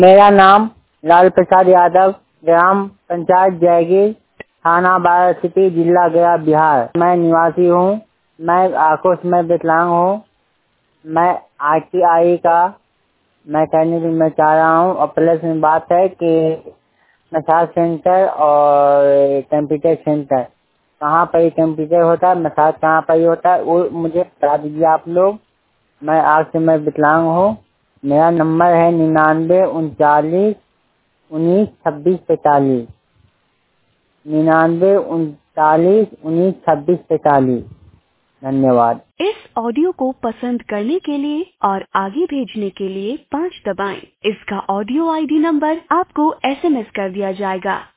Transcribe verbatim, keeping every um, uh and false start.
मेरा नाम लाल प्रसाद यादव, ग्राम पंचायत जयगीर, थाना बारासिटी, जिला गया, बिहार। मैं निवासी हूँ। मैं आंखों में विकलांग हूँ। मैं आरटीआई का मैकेनिक में चाह रहा हूँ और प्लस में बात है कि मसाज सेंटर और कंप्यूटर सेंटर कहाँ पर कंप्यूटर होता है, मसाज कहाँ पर होता है, वो मुझे बता दीजिए आप लोग। मैं आँख से मैं विकलांग हूँ। मेरा नंबर है निन्यानवे उनचालीस उन्नीस छब्बीस पैंतालीस, निन्यानवे उनतालीस उन्नीस छब्बीस पैंतालीस। धन्यवाद। इस ऑडियो को पसंद करने के लिए और आगे भेजने के लिए पाँच दबाएं। इसका ऑडियो आईडी नंबर आपको एसएमएस कर दिया जाएगा।